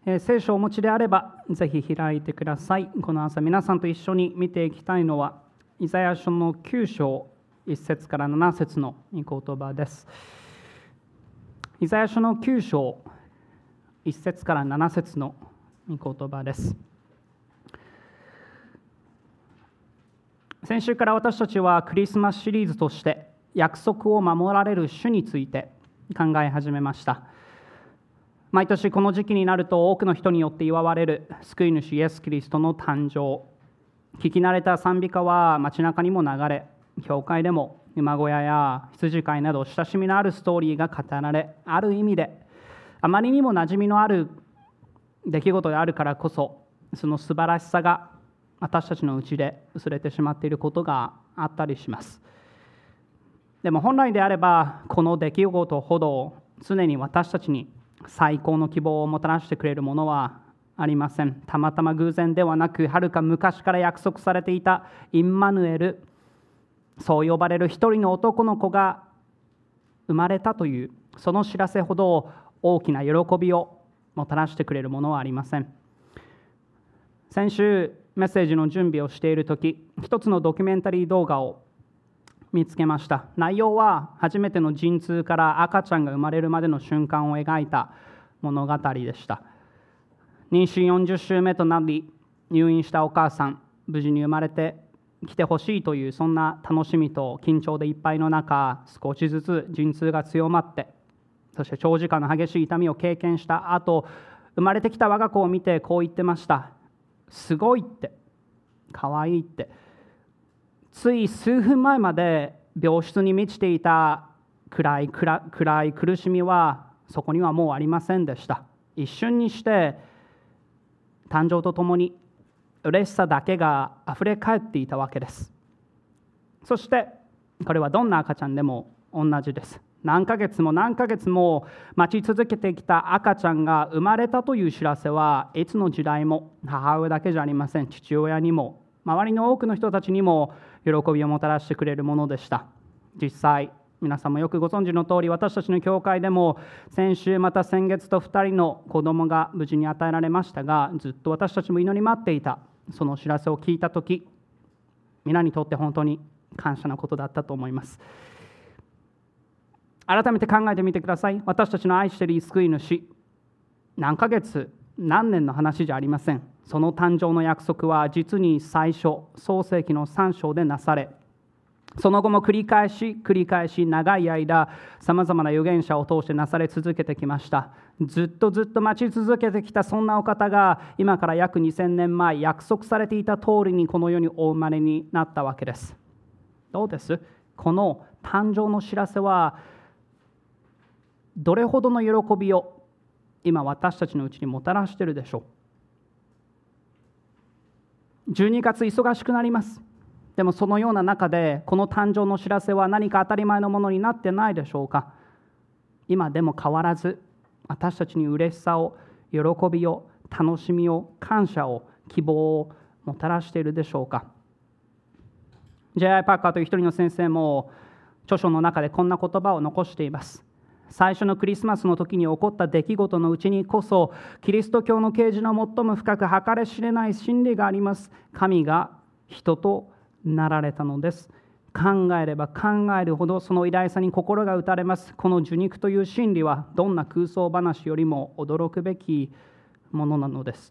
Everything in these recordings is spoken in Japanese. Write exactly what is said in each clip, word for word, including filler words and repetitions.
えー、聖書をお持ちであればぜひ開いてください。この朝皆さんと一緒に見ていきたいのはイザヤ書のきゅう章いっ節からなな節の御言葉です。イザヤ書のきゅう章いっ節からなな節の御言葉です。先週から私たちはクリスマスシリーズとして約束を守られる主について考え始めました。毎年この時期になると多くの人によって祝われる救い主イエス・キリストの誕生。聞き慣れた賛美歌は街中にも流れ、教会でも馬小屋や羊飼いなど親しみのあるストーリーが語られ、ある意味であまりにも馴染みのある出来事であるからこそ、その素晴らしさが私たちのうちで薄れてしまっていることがあったりします。でも本来であればこの出来事ほど常に私たちに最高の希望をもたらしてくれるものはありません。たまたま偶然ではなく、はるか昔から約束されていたインマヌエル、そう呼ばれる一人の男の子が生まれたというその知らせほど大きな喜びをもたらしてくれるものはありません。先週メッセージの準備をしているとき、一つのドキュメンタリー動画を見つけました。内容は初めての陣痛から赤ちゃんが生まれるまでの瞬間を描いた物語でした。妊娠よんじゅっ週目となり入院したお母さん、無事に生まれてきてほしいというそんな楽しみと緊張でいっぱいの中、少しずつ陣痛が強まって、そして長時間の激しい痛みを経験した後、生まれてきた我が子を見てこう言ってました。すごいって、かわいいって。つい数分前まで病室に満ちていた暗い暗暗い苦しみはそこにはもうありませんでした。一瞬にして誕生とともに嬉しさだけがあふれ返っていたわけです。そしてこれはどんな赤ちゃんでも同じです。何ヶ月も何ヶ月も待ち続けてきた赤ちゃんが生まれたという知らせはいつの時代も母親だけじゃありません。父親にも周りの多くの人たちにも喜びをもたらしてくれるものでした。実際皆さんもよくご存知の通り、私たちの教会でも先週また先月とふたりの子供が無事に与えられましたが、ずっと私たちも祈り待っていたその知らせを聞いたとき、皆にとって本当に感謝のことだったと思います。改めて考えてみてください。私たちの愛している救い主、何ヶ月何年の話じゃありません。その誕生の約束は実に最初、創世記のさん章でなされ、その後も繰り返し繰り返し長い間さまざまな預言者を通してなされ続けてきました。ずっとずっと待ち続けてきたそんなお方が今から約にせんねんまえ約束されていた通りにこの世にお生まれになったわけです。どうです？この誕生の知らせはどれほどの喜びを今私たちのうちにもたらしているでしょう。じゅうにがつ忙しくなります。でもそのような中でこの誕生の知らせは何か当たり前のものになってないでしょうか。今でも変わらず私たちに嬉しさを、喜びを、楽しみを、感謝を、希望をもたらしているでしょうか。 ジェイアイ パーカーという一人の先生も著書の中でこんな言葉を残しています。最初のクリスマスの時に起こった出来事のうちにこそキリスト教の啓示の最も深く計り知れない真理があります。神が人となられたのです。考えれば考えるほどその偉大さに心が打たれます。この受肉という真理はどんな空想話よりも驚くべきものなのです。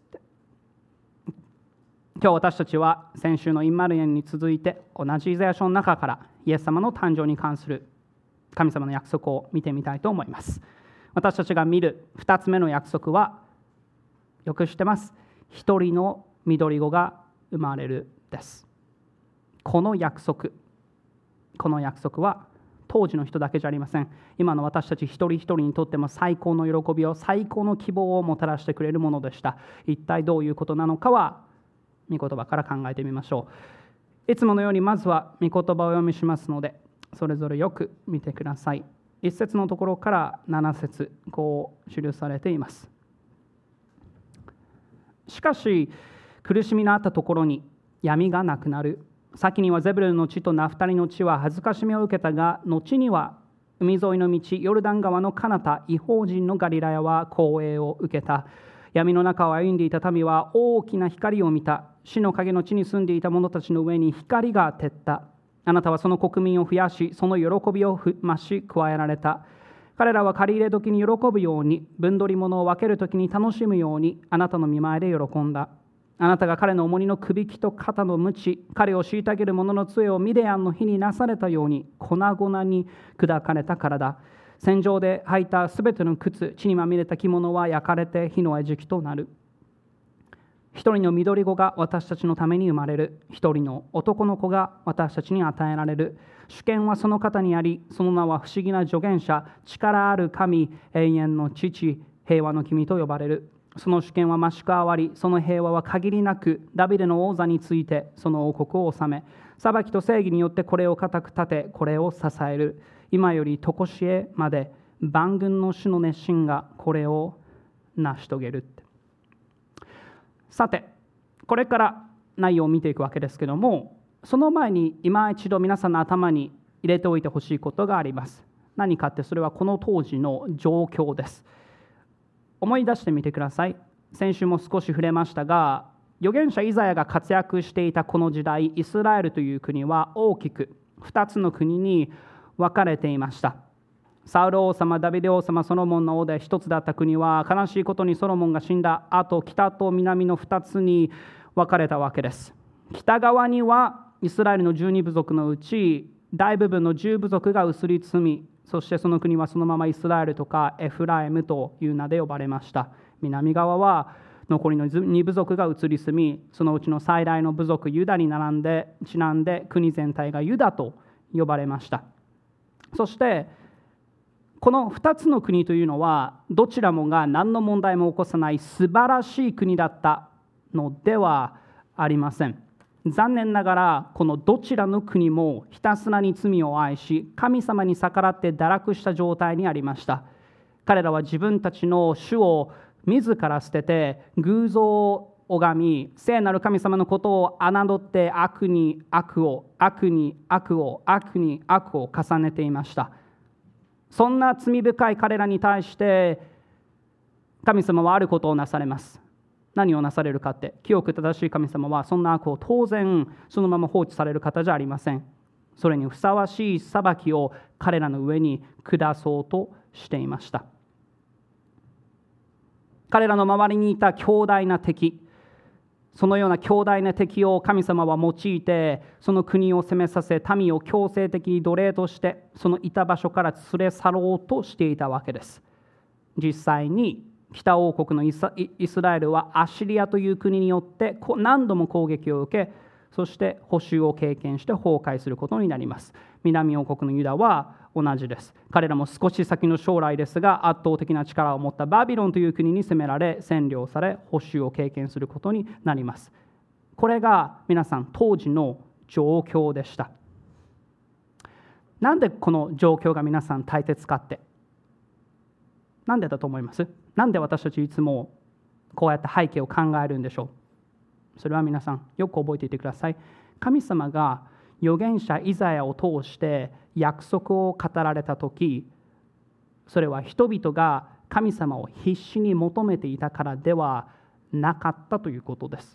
今日私たちは先週のインマヌエルに続いて同じイザヤ書の中からイエス様の誕生に関する神様の約束を見てみたいと思います。私たちが見るふたつめの約束はよく知ってます。一人の緑子が生まれるです。この約束この約束は当時の人だけじゃありません。今の私たち一人一人にとっても最高の喜びを、最高の希望をもたらしてくれるものでした。一体どういうことなのかは御言葉から考えてみましょう。いつものようにまずは御言葉をお読みしますので、それぞれよく見てください。いっ節のところからなな節、こう記されています。しかし苦しみのあったところに闇がなくなる。先にはゼブルンの地とナフタリの地は恥ずかしみを受けたが、後には海沿いの道、ヨルダン川の彼方、異邦人のガリラヤは光栄を受けた。 闇の中を歩んでいた民は大きな光を見た。死の影の地に住んでいた者たちの上に光が照った。あなたはその国民を増やし、その喜びを増し加えられた。彼らは借り入れ時に喜ぶように、分取り物を分ける時に楽しむように、あなたの見前で喜んだ。あなたが彼の重荷のくびきと肩の鞭、彼を虐げる者の杖をミディアンの火になされたように粉々に砕かれたからだ。戦場で履いたすべての靴、血にまみれた着物は焼かれて火の餌食となる。一人の緑子が私たちのために生まれる。一人の男の子が私たちに与えられる。主権はその方にあり、その名は不思議な助言者、力ある神、永遠の父、平和の君と呼ばれる。その主権は増し加わり、その平和は限りなく、ダビデの王座についてその王国を治め、裁きと正義によってこれを固く立て、これを支える。今より常しえまで万軍の主の熱心がこれを成し遂げるって。さて、これから内容を見ていくわけですけども、その前に今一度皆さんの頭に入れておいてほしいことがあります。何かって、それはこの当時の状況です。思い出してみてください。先週も少し触れましたが、預言者イザヤが活躍していたこの時代、イスラエルという国は大きくふたつの国に分かれていました。サウル王様、ダビデ王様、ソロモンの王で一つだった国は、悲しいことにソロモンが死んだ後、北と南のふたつに分かれたわけです。北側にはイスラエルのじゅうに部族のうち大部分のじゅう部族が移り住み、そしてその国はそのままイスラエルとかエフライムという名で呼ばれました。南側は残りのに部族が移り住み、そのうちの最大の部族ユダに並んでちなんで国全体がユダと呼ばれました。そしてこのふたつの国というのはどちらもが何の問題も起こさない素晴らしい国だったのではありません。残念ながらこのどちらの国もひたすらに罪を愛し、神様に逆らって堕落した状態にありました。彼らは自分たちの主を自ら捨てて偶像を拝み、聖なる神様のことを侮って悪に悪を悪に悪を悪に悪を重ねていました。そんな罪深い彼らに対して神様はあることをなされます。何をなされるかって、清く正しい神様はそんな悪を当然そのまま放置される方じゃありません。それにふさわしい裁きを彼らの上に下そうとしていました。彼らの周りにいた強大な敵、そのような強大な敵を神様は用いて、その国を攻めさせ、民を強制的に奴隷としてそのいた場所から連れ去ろうとしていたわけです。実際に北王国のイスラエルはアシリアという国によって何度も攻撃を受け、そして捕囚を経験して崩壊することになります。南王国のユダは同じです。彼らも少し先の将来ですが、圧倒的な力を持ったバビロンという国に攻められ、占領され、捕囚を経験することになります。これが皆さん当時の状況でした。なんでこの状況が皆さん大切かって、なんでだと思います？なんで私たちいつもこうやって背景を考えるんでしょう？それは皆さんよく覚えていてください。神様が預言者イザヤを通して約束を語られたとき、それは人々が神様を必死に求めていたからではなかったということです。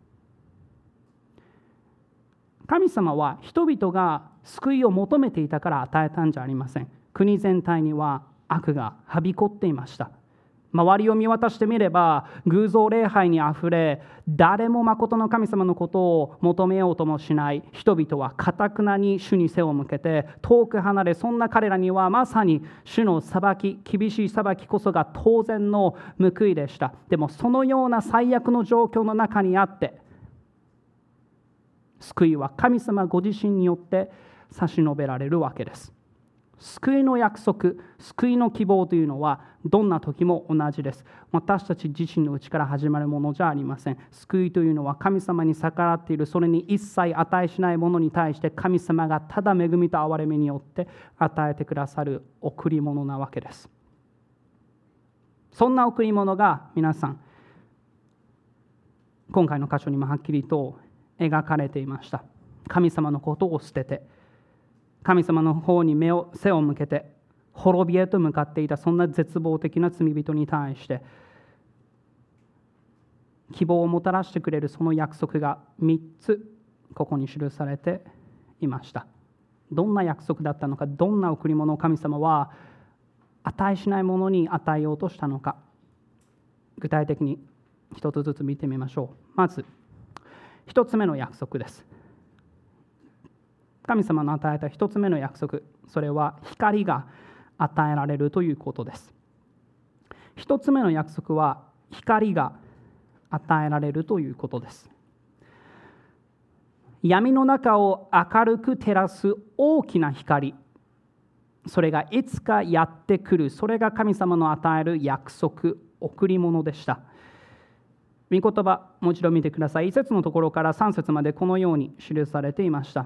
神様は人々が救いを求めていたから与えたんじゃありません。国全体には悪がはびこっていました。周りを見渡してみれば偶像礼拝にあふれ、誰も誠の神様のことを求めようともしない人々は堅くなに主に背を向けて遠く離れ、そんな彼らにはまさに主の裁き、厳しい裁きこそが当然の報いでした。でもそのような最悪の状況の中にあって、救いは神様ご自身によって差し伸べられるわけです。救いの約束、救いの希望というのはどんな時も同じです。私たち自身の内から始まるものじゃありません。救いというのは神様に逆らっている、それに一切値しないものに対して神様がただ恵みと憐れみによって与えてくださる贈り物なわけです。そんな贈り物が皆さん、今回の箇所にもはっきりと描かれていました。神様のことを捨てて、神様の方に目を背を向けて滅びへと向かっていた、そんな絶望的な罪人に対して希望をもたらしてくれるその約束がみっつここに記されていました。どんな約束だったのか、どんな贈り物を神様は値しないものに与えようとしたのか、具体的に一つずつ見てみましょう。まず一つ目の約束です。神様の与えた一つ目の約束、それは光が与えられるということです。一つ目の約束は光が与えられるということです。闇の中を明るく照らす大きな光、それがいつかやってくる、それが神様の与える約束、贈り物でした。御言葉、もう一度見てください。いっ節のところからさん節までこのように記されていました。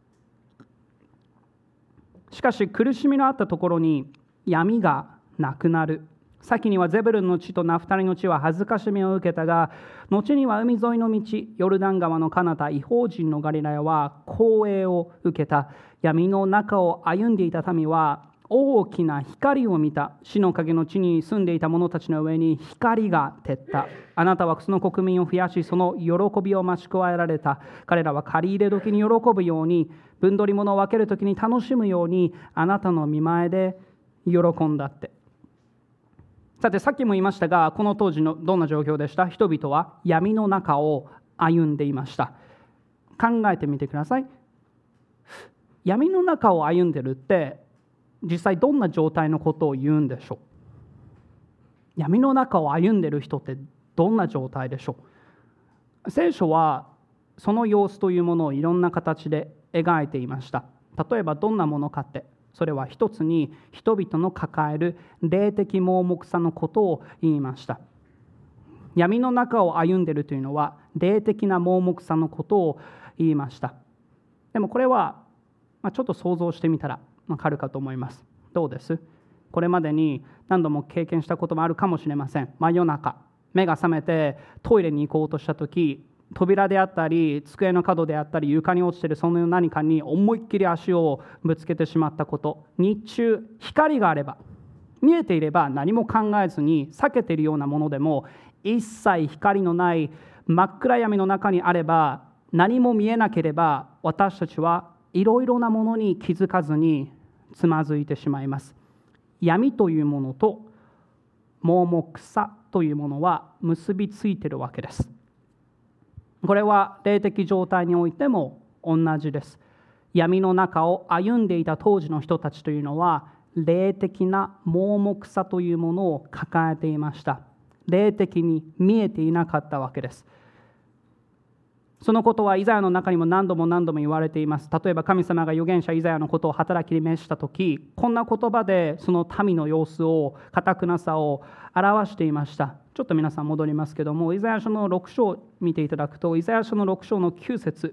しかし苦しみのあったところに闇がなくなる。先にはゼブルンの地とナフタリの地は恥ずかしみを受けたが、後には海沿いの道、ヨルダン川の彼方、異邦人のガリラヤは光栄を受けた。闇の中を歩んでいた民は大きな光を見た。死の影の地に住んでいた者たちの上に光が照った。あなたはその国民を増やし、その喜びを増し加えられた。彼らは借り入れ時に喜ぶように、分取り物を分ける時に楽しむように、あなたの御前で喜んだって。さて、さっきも言いましたが、この当時のどんな状況でした？人々は闇の中を歩んでいました。考えてみてください。闇の中を歩んでるって実際どんな状態のことを言うんでしょう？闇の中を歩んでる人ってどんな状態でしょう？聖書はその様子というものをいろんな形で描いていました。例えばどんなものかって、それは一つに人々の抱える霊的盲目さのことを言いました。闇の中を歩んでいるというのは霊的な盲目さのことを言いました。でもこれはちょっと想像してみたらわかるかと思います。どうです？これまでに何度も経験したこともあるかもしれません。真夜中、目が覚めてトイレに行こうとしたとき、扉であったり机の角であったり床に落ちているその何かに思いっきり足をぶつけてしまったこと、日中光があれば、見えていれば何も考えずに避けているようなものでも、一切光のない真っ暗闇の中にあれば、何も見えなければ私たちはいろいろなものに気づかずにつまずいてしまいます。闇というものと盲目さというものは結びついているわけです。これは霊的状態においても同じです。闇の中を歩んでいた当時の人たちというのは霊的な盲目さというものを抱えていました。霊的に見えていなかったわけです。そのことはイザヤの中にも何度も何度も言われています。例えば神様が預言者イザヤのことを働きに召したとき、こんな言葉でその民の様子を、堅くなさを表していました。ちょっと皆さん戻りますけども、イザヤ書のろく章を見ていただくと、イザヤ書のろく章のきゅう節、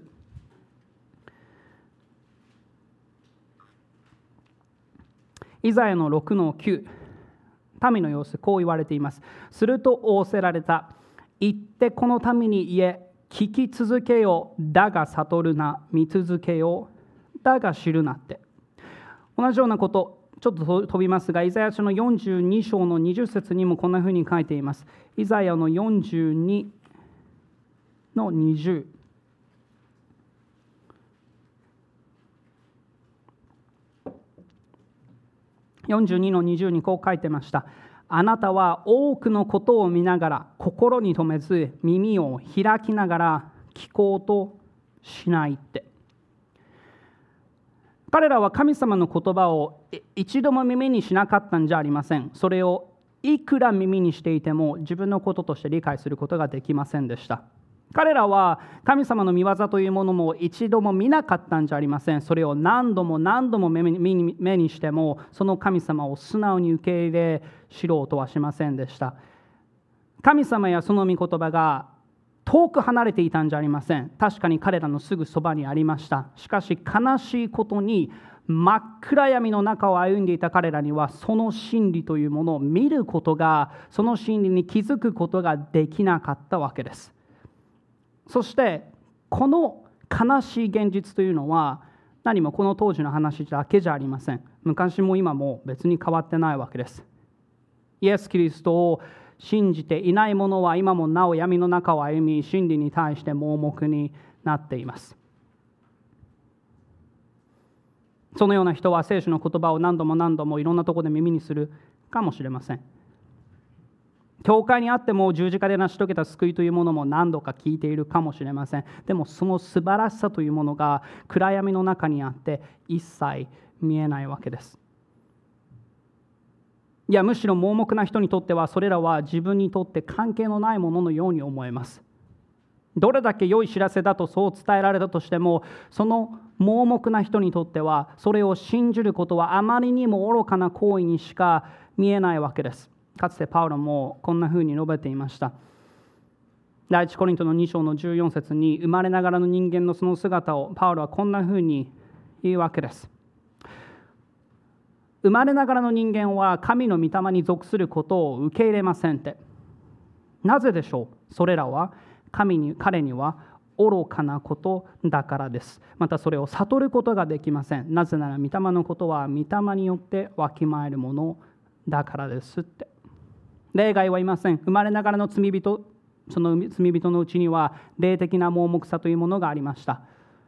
イザヤのろくのきゅう、民の様子、こう言われています。すると仰せられた。行ってこの民に言え、聞き続けよ、だが悟るな、見続けよ、だが知るなって。同じようなこと、ちょっと飛びますが、イザヤ書のよんじゅうに章のにじゅっ節にもこんなふうに書いています。イザヤのよんじゅうにのにじゅう。よんじゅうにのにじゅうにこう書いてました。あなたは多くのことを見ながら心に留めず、耳を開きながら聞こうとしないって。彼らは神様の言葉を一度も耳にしなかったんじゃありません。それをいくら耳にしていても自分のこととして理解することができませんでした。彼らは神様の御業というものも一度も見なかったんじゃありません。それを何度も何度も目に、目にしてもその神様を素直に受け入れ知ろうとはしませんでした。神様やその御言葉が遠く離れていたんじゃありません。確かに彼らのすぐそばにありました。しかし悲しいことに真っ暗闇の中を歩んでいた彼らにはその真理というものを見ることが、その真理に気づくことができなかったわけです。そしてこの悲しい現実というのは何もこの当時の話だけじゃありません。昔も今も別に変わってないわけです。イエス・キリストを信じていない者は今もなお闇の中を歩み、真理に対して盲目になっています。そのような人は聖書の言葉を何度も何度もいろんなところで耳にするかもしれません。教会にあっても十字架で成し遂げた救いというものも何度か聞いているかもしれません。でもその素晴らしさというものが暗闇の中にあって一切見えないわけです。いや、むしろ盲目な人にとってはそれらは自分にとって関係のないもののように思えます。どれだけ良い知らせだとそう伝えられたとしても、その盲目な人にとってはそれを信じることはあまりにも愚かな行為にしか見えないわけです。かつてパウロもこんなふうに述べていました。第一コリントのに章のじゅうよん節に、生まれながらの人間のその姿をパウロはこんなふうに言うわけです。生まれながらの人間は神の御霊に属することを受け入れませんって。なぜでしょう。それらは神に彼には愚かなことだからです。またそれを悟ることができません。なぜなら御霊のことは御霊によってわきまえるものだからですって。例外はいません。生まれながらの罪人、その罪人のうちには霊的な盲目さというものがありました。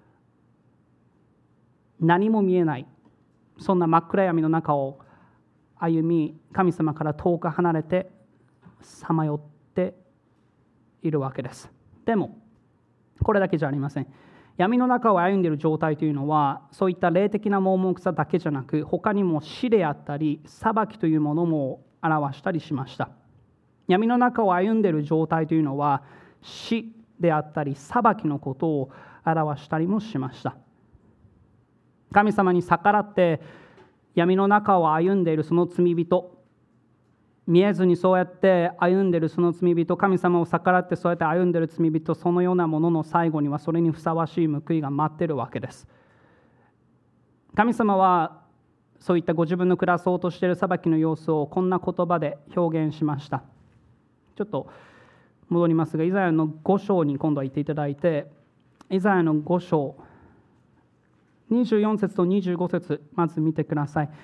何も見えない、そんな真っ暗闇の中を歩み、神様から遠く離れてさまよっているわけです。でもこれだけじゃありません。闇の中を歩んでいる状態というのは、そういった霊的な盲目さだけじゃなく、他にも死であったり裁きというものも表したりしました。闇の中を歩んでいる状態というのは、死であったり裁きのことを表したりもしました。神様に逆らって闇の中を歩んでいるその罪人、見えずにそうやって歩んでいるその罪人、神様を逆らってそうやって歩んでいる罪人、そのようなものの最後にはそれにふさわしい報いが待っているわけです。神様はそういったご自分の暮らそうとしている裁きの様子をこんな言葉で表現しました。ちょっと戻りますが、イザヤのご章に今度は行っていただいて、イザヤのご章にじゅうよん節とにじゅうご節、まず見てください。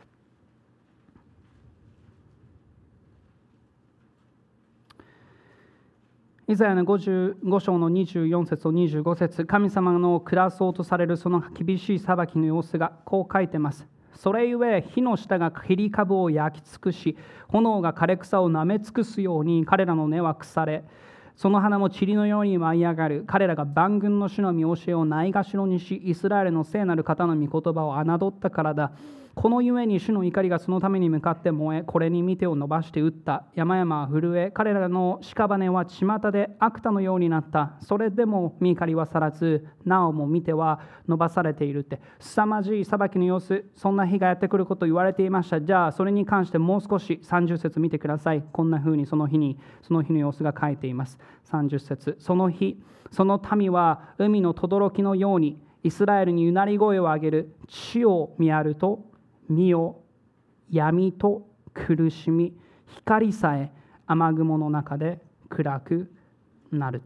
イザヤのごじゅうご章のにじゅうよん節とにじゅうご節、神様の下そうとされるその厳しい裁きの様子がこう書いてます。それゆえ火の下が切り株を焼き尽くし、炎が枯れ草を舐め尽くすように彼らの根は腐れ、その花も塵のように舞い上がる。彼らが万軍の主の御教えをないがしろにし、イスラエルの聖なる方の御言葉を侮ったからだ。このゆえに主の怒りがそのために向かって燃え、これに見てを伸ばして打った。山々は震え、彼らの屍は巷で悪田のようになった。それでも御怒りは去らず、なおも見ては伸ばされているって。凄まじい裁きの様子、そんな日がやってくることを言われていました。じゃあそれに関してもう少しさんじゅう節見てください。こんな風にその日にその日の様子が書いています。さんじゅう節、その日、その民は海の轟のようにイスラエルにうなり声を上げる。地を見やると見よ、闇と苦しみ、光さえ雨雲の中で暗くなるって。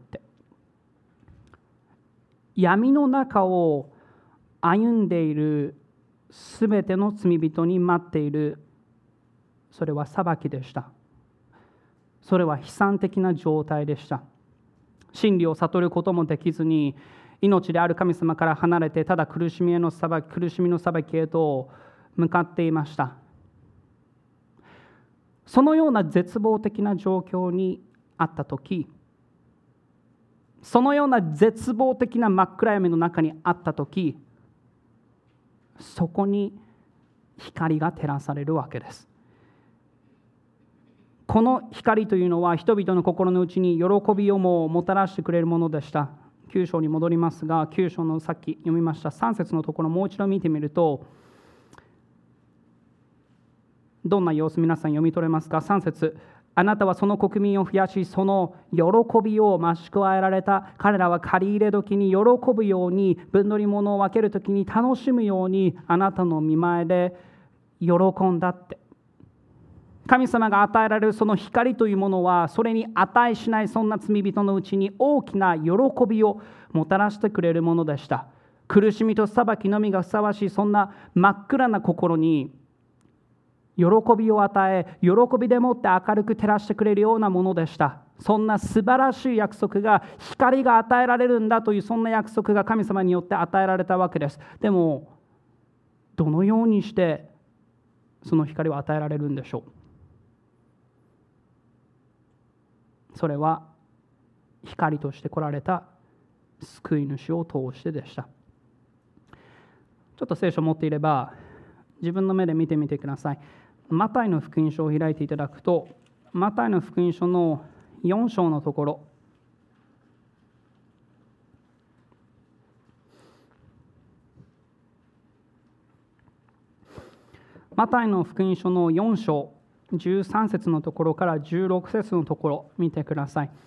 闇の中を歩んでいるすべての罪人に待っている、それは裁きでした。それは悲惨的な状態でした。真理を悟ることもできずに、命である神様から離れて、ただ苦しみへの裁き、苦しみの裁きへと向かっていました。そのような絶望的な状況にあったとき、そのような絶望的な真っ暗闇の中にあったとき、そこに光が照らされるわけです。この光というのは人々の心の内に喜びをももたらしてくれるものでした。きゅう章に戻りますが、きゅう章のさっき読みましたさん節のところもう一度見てみると、どんな様子皆さん読み取れますか。さん節、あなたはその国民を増やし、その喜びを増し加えられた。彼らは借り入れ時に喜ぶように、分取り物を分ける時に楽しむように、あなたの御前で喜んだって。神様が与えられるその光というものは、それに値しないそんな罪人のうちに大きな喜びをもたらしてくれるものでした。苦しみと裁きのみがふさわしいそんな真っ暗な心に、 喜びを与え、喜びでもって明るく照らしてくれるようなものでした。そんな素晴らしい約束が、光が与えられるんだという、そんな約束が神様によって与えられたわけです。でも、どのようにしてその光を与えられるんでしょう。それは光として来られた救い主を通してでした。ちょっと聖書を持っていれば自分の目で見てみてください。マタイの福音書を開いていただくと、マタイの福音書のよん章のところ、マタイの福音書のよん章じゅうさん節のところからじゅうろく節のところ見てください。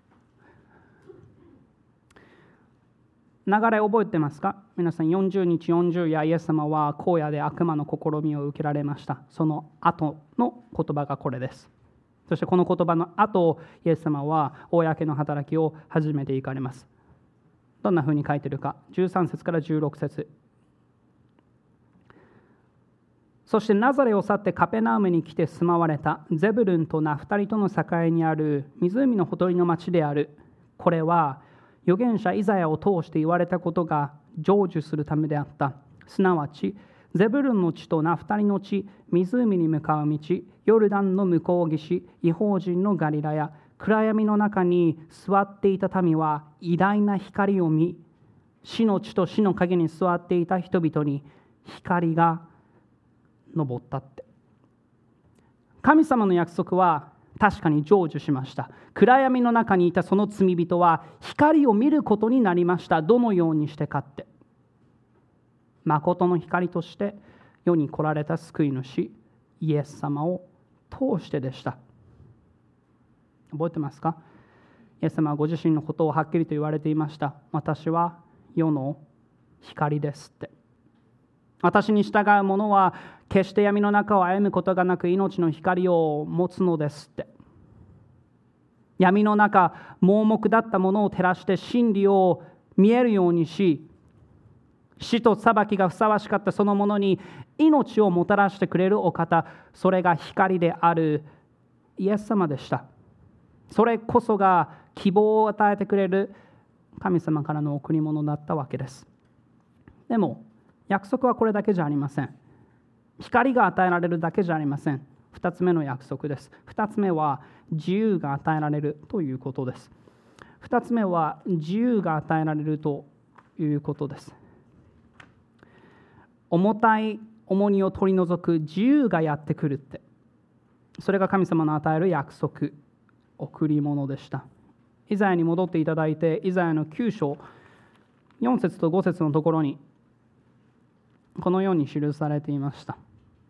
流れ覚えてますか？皆さん、よんじゅうにちよんじゅう夜、イエス様は荒野で悪魔の試みを受けられました。その後の言葉がこれです。そしてこの言葉の後、イエス様は公の働きを始めていかれます。どんなふうに書いているか、じゅうさん節からじゅうろく節。そしてナザレを去ってカペナウムに来て住まわれたゼブルンとナフタリとの境にある湖のほとりの町である。これは預言者イザヤを通して言われたことが成就するためであった。すなわちゼブルンの地とナフタリの地、湖に向かう道、ヨルダンの向こう岸、異邦人のガリラヤ、暗闇の中に座っていた民は偉大な光を見、死の地と死の影に座っていた人々に光が昇ったって。神様の約束は確かに成就しました。暗闇の中にいたその罪人は光を見ることになりました。どのようにしてかって、誠の光として世に来られた救い主イエス様を通してでした。覚えてますか？イエス様はご自身のことをはっきりと言われていました。私は世の光ですって。私に従う者は決して闇の中を歩むことがなく命の光を持つのですって。闇の中、盲目だったものを照らして真理を見えるようにし、死と裁きがふさわしかったそのものに命をもたらしてくれるお方、それが光であるイエス様でした。それこそが希望を与えてくれる神様からの贈り物だったわけです。でも約束はこれだけじゃありません。光が与えられるだけじゃありません。二つ目の約束です。二つ目は自由が与えられるということです。二つ目は自由が与えられるということです。重たい重荷を取り除く自由がやってくるって、それが神様の与える約束、贈り物でした。イザヤに戻っていただいて、イザヤのきゅう章よん節とご節のところにこのように記されていました。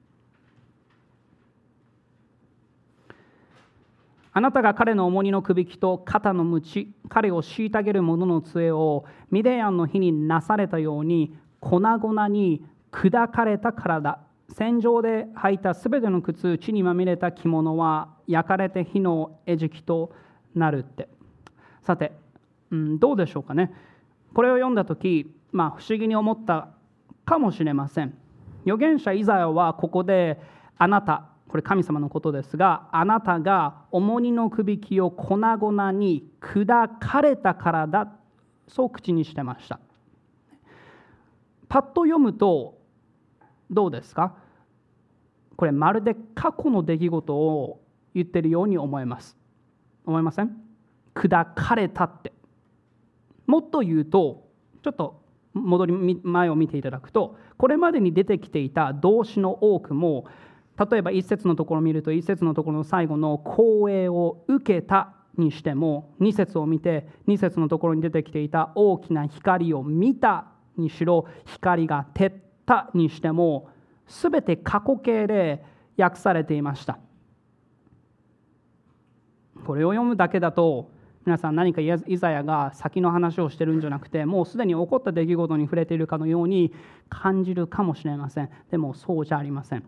あなたが彼の重荷のくびきと肩の鞭、彼を虐げる者の杖をミディアンの日になされたように粉々に砕かれたからだ。戦場で履いたすべての靴、血にまみれた着物は焼かれて火の餌食となるって。さて、うん、どうでしょうかね。これを読んだとき、まあ、不思議に思ったかもしれません。預言者イザヤはここであなた、これ神様のことですが、あなたが重荷のくびきを粉々に砕かれたからだ、そう口にしてました。パッと読むとどうですか？これまるで過去の出来事を言ってるように思えます。思いません？砕かれたって。もっと言うと、ちょっと戻り前を見ていただくと、これまでに出てきていた動詞の多くも、例えば一節のところを見ると、一節のところの最後の光栄を受けたにしても、二節を見て二節のところに出てきていた大きな光を見たにしろ、光が照ったにしても、すべて過去形で訳されていました。これを読むだけだと、皆さん何かイザヤが先の話をしてるんじゃなくて、もうすでに起こった出来事に触れているかのように感じるかもしれません。でもそうじゃありません。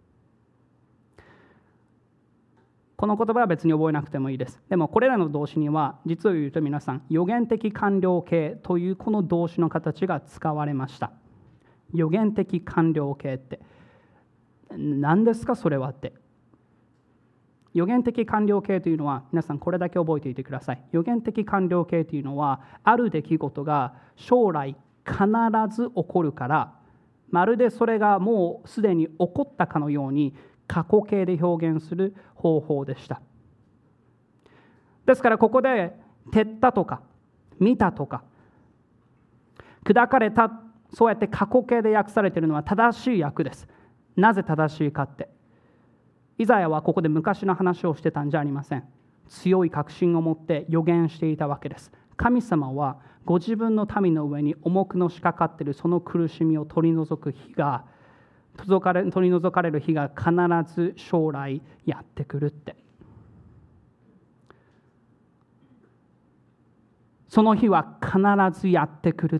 この言葉は別に覚えなくてもいいです。でもこれらの動詞には、実を言うと皆さん、予言的完了形というこの動詞の形が使われました。予言的完了形って。 何ですかそれはって。予言的完了形というのは、皆さんこれだけ覚えていてください。予言的完了形というのは、ある出来事が将来必ず起こるから、まるでそれがもうすでに起こったかのように過去形で表現する方法でした。ですからここで照ったとか見たとか砕かれた、そうやって過去形で訳されているのは正しい訳です。なぜ正しいかって、イザヤはここで昔の話をしてたんじゃありません。強い確信を持って予言していたわけです。神様はご自分の民の上に重くのしかかっているその苦しみを取り除く日が取り除かれる日が必ず将来やってくるって。その日は必ずやってくるって。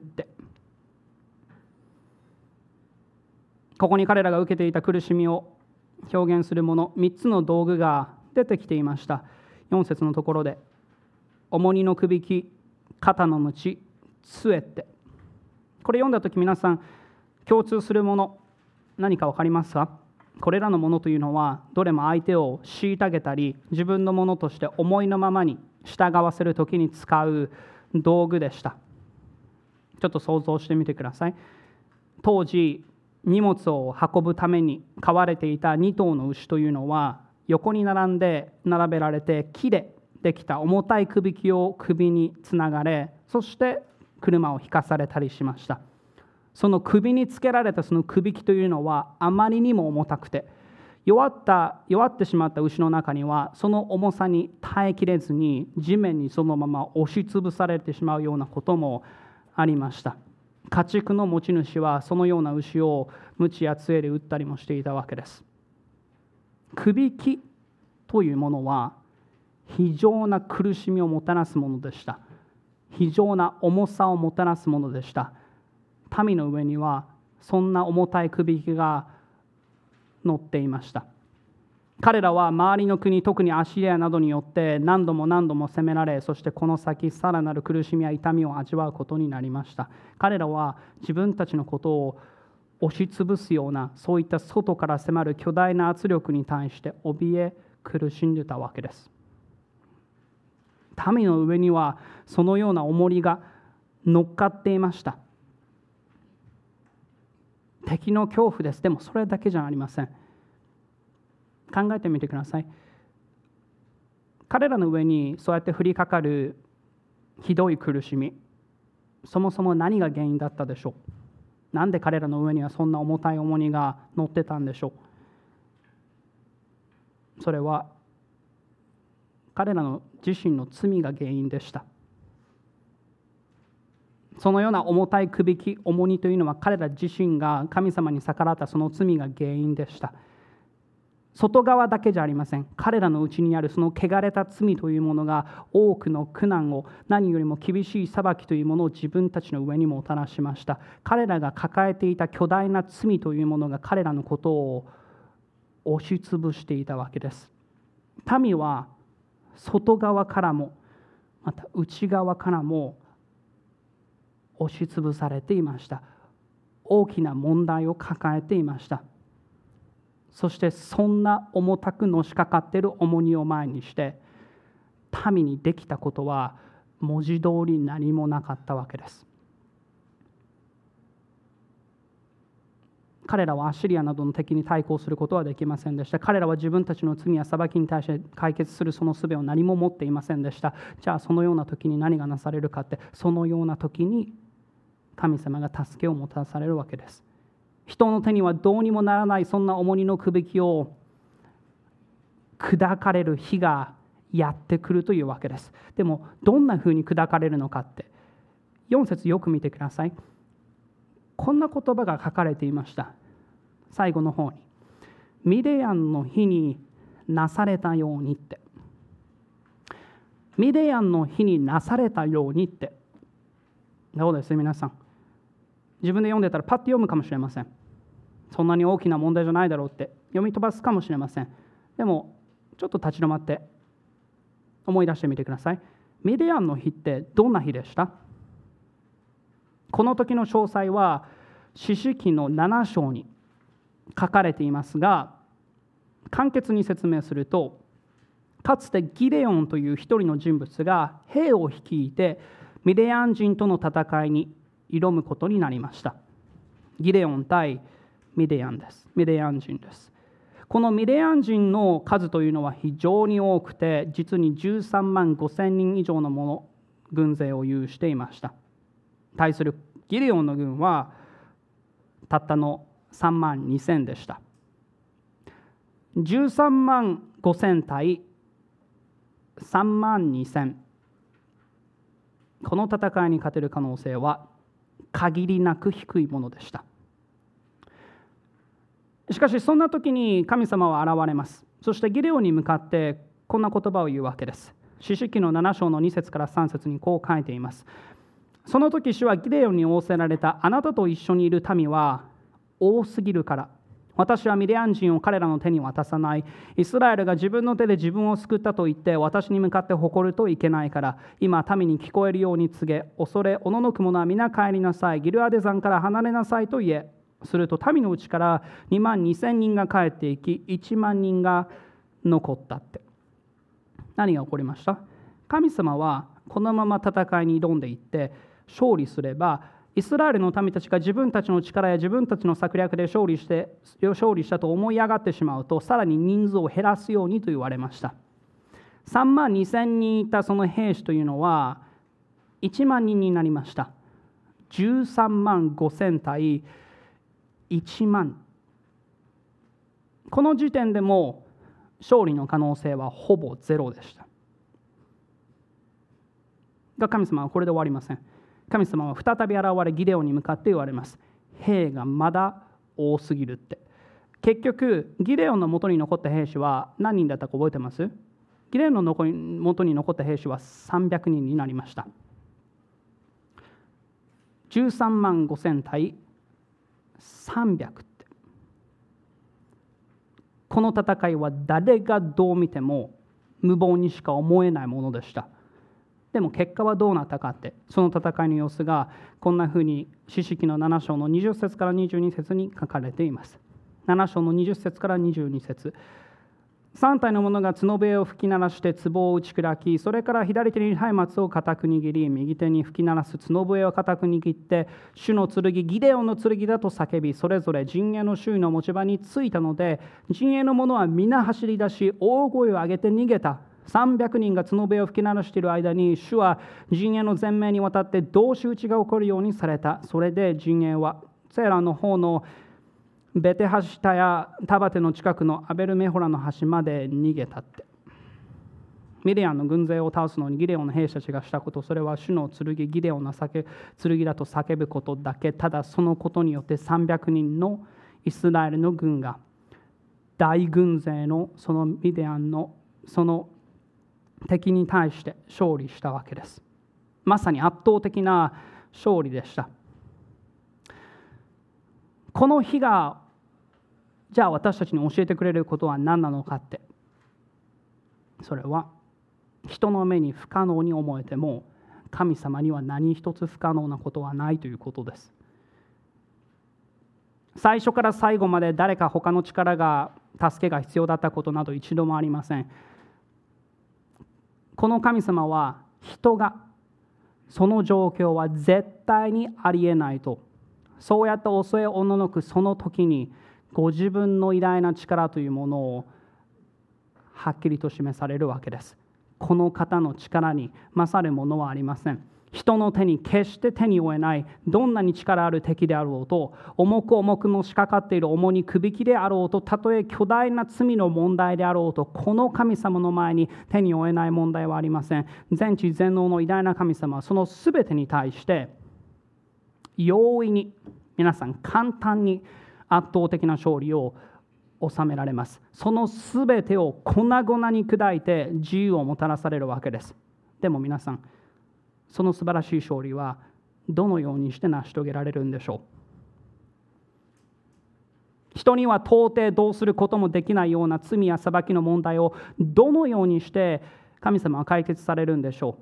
ここに彼らが受けていた苦しみを表現するものみっつの道具が出てきていました。よん節のところで重荷のくびき、肩の鞭、杖って、これ読んだとき皆さん共通するもの何か分かりますか？これらのものというのはどれも相手を虐げたり自分のものとして思いのままに従わせるときに使う道具でした。ちょっと想像してみてください。当時荷物を運ぶために飼われていたに頭の牛というのは横に並んで並べられて木でできた重たいくびきを首につながれ、そして車を引かされたりしました。その首につけられたそのくびきというのはあまりにも重たくて、弱った弱ってしまった牛の中にはその重さに耐えきれずに地面にそのまま押しつぶされてしまうようなこともありました。家畜の持ち主はそのような牛を鞭や杖で打ったりもしていたわけです。くびきというものは非常な苦しみをもたらすものでした。非常な重さをもたらすものでした。民の上にはそんな重たいくびきが乗っていました。彼らは周りの国、特にアシリアなどによって何度も何度も攻められ、そしてこの先さらなる苦しみや痛みを味わうことになりました。彼らは自分たちのことを押しつぶすような、そういった外から迫る巨大な圧力に対して怯え苦しんでたわけです。民の上にはそのような重りが乗っかっていました。敵の恐怖です。でもそれだけじゃありません。考えてみてください。彼らの上にそうやって降りかかるひどい苦しみ、そもそも何が原因だったでしょう？なんで彼らの上にはそんな重たい重荷が乗ってたんでしょう？それは彼らの自身の罪が原因でした。そのような重たいくびき、重荷というのは彼ら自身が神様に逆らったその罪が原因でした。外側だけじゃありません。彼らのうちにあるその汚れた罪というものが多くの苦難を、何よりも厳しい裁きというものを自分たちの上にもたらしました。彼らが抱えていた巨大な罪というものが彼らのことを押しつぶしていたわけです。民は外側からもまた内側からも押しつぶされていました。大きな問題を抱えていました。そしてそんな重たくのしかかっている重荷を前にして民にできたことは文字通り何もなかったわけです。彼らはアッシリアなどの敵に対抗することはできませんでした。彼らは自分たちの罪や裁きに対して解決するその術を何も持っていませんでした。じゃあそのような時に何がなされるかって、そのような時に神様が助けをもたらされるわけです。人の手にはどうにもならないそんな重荷のくびきを砕かれる日がやってくるというわけです。でもどんなふうに砕かれるのかってよん節よく見てください。こんな言葉が書かれていました。最後の方にミディアンの日になされたようにって、ミディアンの日になされたようにって、どうです皆さん。自分で読んでたらパッと読むかもしれません。そんなに大きな問題じゃないだろうって読み飛ばすかもしれません。でもちょっと立ち止まって思い出してみてください。ミディアンの日ってどんな日でした？この時の詳細は士師記のなな章に書かれていますが、簡潔に説明すると、かつてギデオンという一人の人物が兵を率いてミディアン人との戦いに挑むことになりました。ギデオン対ミディアンです。ミディアン人です。このミディアン人の数というのは非常に多くて、実にじゅうさんまんごせんにん以上のもの軍勢を有していました。対するギデオンの軍はたったのさんまんにせんでした。じゅうさんまんごせん対さんまんにせん、この戦いに勝てる可能性は限りなく低いものでした。しかしそんな時に神様は現れます。そしてギデオンに向かってこんな言葉を言うわけです。士師記のなな章のに節からさん節にこう書いています。その時主はギデオンに仰せられた。あなたと一緒にいる民は多すぎるから、私はミディアン人を彼らの手に渡さない。イスラエルが自分の手で自分を救ったと言って私に向かって誇るといけないから、今民に聞こえるように告げ、恐れおののく者は皆帰りなさい、ギルアデ山から離れなさいと言え。すると民のうちからにまんにせんにんが帰っていき、いちまんにんが残ったって。何が起こりました？神様はこのまま戦いに挑んでいって勝利すれば、イスラエルの民たちが自分たちの力や自分たちの策略で勝利して勝利したと思い上がってしまうと、さらに人数を減らすようにと言われました。さんまんにせんにんいたその兵士というのはいちまんにんになりました。じゅうさんまんごせん対いちまん。この時点でも勝利の可能性はほぼゼロでした。が神様はこれで終わりません。神様は再び現れギデオンに向かって言われます。兵がまだ多すぎるって。結局ギデオンの元に残った兵士は何人だったか覚えてます？ギデオンの元に残った兵士はさんびゃくにんになりました。じゅうさんまんごせん対さんびゃくって、この戦いは誰がどう見ても無謀にしか思えないものでした。でも結果はどうなったかって、その戦いの様子がこんなふうに士師記のなな章のにじゅっ節からにじゅうに節に書かれています。なな章のにじゅっ節からにじゅうに節。さん体の者が角笛を吹き鳴らして壺を打ち砕き、それから左手に松明を固く握り、右手に吹き鳴らす角笛を固く握って、主の剣ギデオンの剣だと叫び、それぞれ陣営の周囲の持ち場についたので、陣営の者は皆走り出し大声を上げて逃げた。さんびゃくにんが角笛を吹き鳴らしている間に、主は陣営の前面にわたって同士討ちが起こるようにされた。それで陣営はセーラの方のベテハシタやタバテの近くのアベルメホラの端まで逃げたって。ミディアンの軍勢を倒すのにギデオンの兵士たちがしたこと、それは主の剣ギデオンの剣だと叫ぶことだけ。ただそのことによってさんびゃくにんのイスラエルの軍が大軍勢のそのミディアンのその敵に対して勝利したわけです。まさに圧倒的な勝利でした。この日がじゃあ私たちに教えてくれることは何なのかって、それは人の目に不可能に思えても神様には何一つ不可能なことはないということです。最初から最後まで誰か他の力が助けが必要だったことなど一度もありません。この神様は人がその状況は絶対にありえないと、そうやって恐れおののくその時にご自分の偉大な力というものをはっきりと示されるわけです。この方の力に勝るものはありません。人の手に決して手に負えない、どんなに力ある敵であろうと、重く重くのしかかっている重にくびきであろうと、たとえ巨大な罪の問題であろうと、この神様の前に手に負えない問題はありません。全知全能の偉大な神様はそのすべてに対して容易に、皆さん簡単に圧倒的な勝利を収められます。そのすべてを粉々に砕いて自由をもたらされるわけです。でも皆さん、その素晴らしい勝利はどのようにして成し遂げられるんでしょう。人には到底どうすることもできないような罪や裁きの問題をどのようにして神様は解決されるんでしょ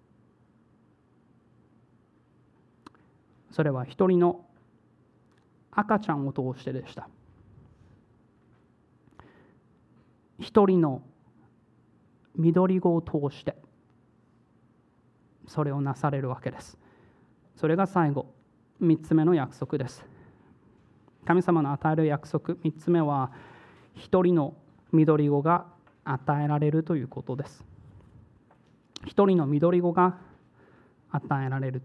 う。それは一人の赤ちゃんを通してでした。一人の緑子を通してそれをなされるわけです。それが最後、みっつめの約束です。神様の与える約束、みっつめは一人の緑子が与えられるということです。一人の緑子が与えられる。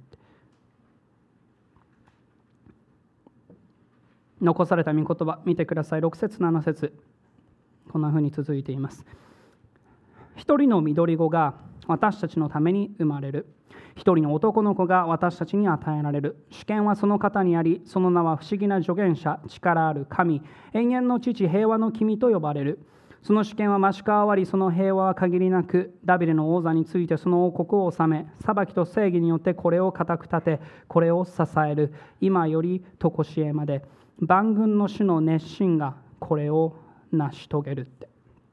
残された御言葉見てください。ろく節なな節、こんなふうに続いています。一人の緑子が私たちのために生まれる。一人の男の子が私たちに与えられる。主権はその方にあり、その名は不思議な助言者、力ある神、永遠の父、平和の君と呼ばれる。その主権は増し加わり、その平和は限りなく、ダビデの王座についてその王国を治め、裁きと正義によってこれを固く立て、これを支える。今より常しえまで。万軍の主の熱心がこれを成し遂げるって。